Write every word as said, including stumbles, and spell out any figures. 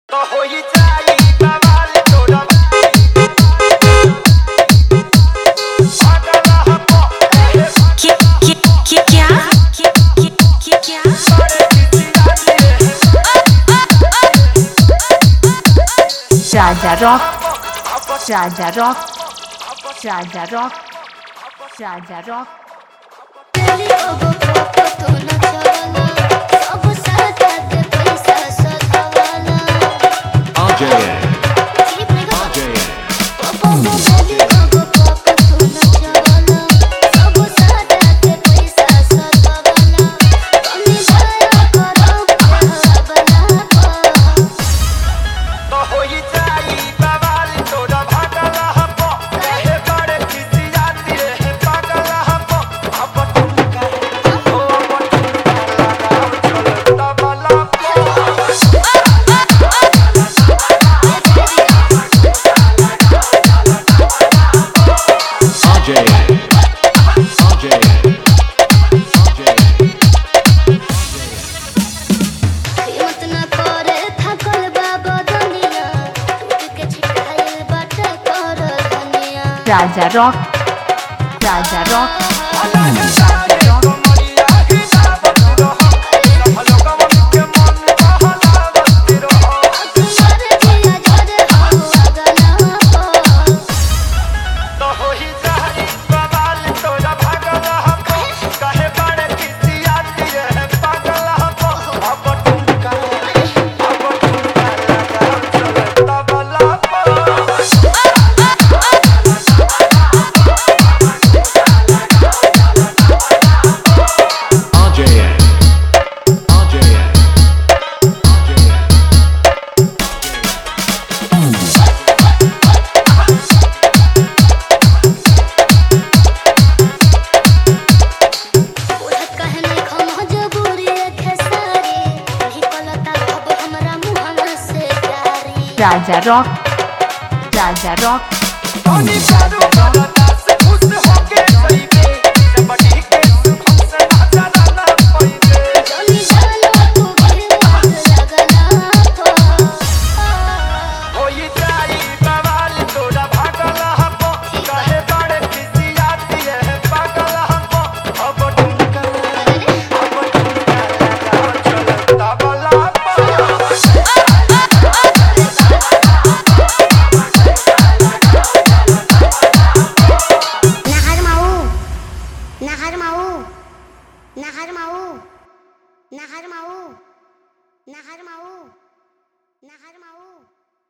तो हो ही जाई बवाल तोरा Raja Rock, Raja Rock, Raja Rock, Raja Rock. R J A R J A तो हो ही जाई बवाल तोरा भागला हपो कहे बड़े किसी जाती है पागला हपो अब तुम कहे ओ अब तुम लगाओ चल तबला R J A R J A R J A Raja Rock, Raja Rock, Raja Rock कमरिया ही जावत रहो सब लोगवन के मन बहलावत रहो तो हो ही जाई बवाल तोरा भागला हपो कहे बड़े किसी जाती है पागला हपो अब तुम कहे अब तुम लगाओ चल तबला R J A R J A R J A Raja Rock, Raja Rock, Tony Shadow करता से खुश होके सईबे जबड़ी के हमसे ना जाना पईबे होई जाई बवाल तोरा भागला हपो कहे बड़े किसी आती है पागला हपो अब तुम कहे अब तुम लगाओ चल तबला Nahar mau, nahar mau, nahar mau, nahar mau, nahar mau, nahar mau.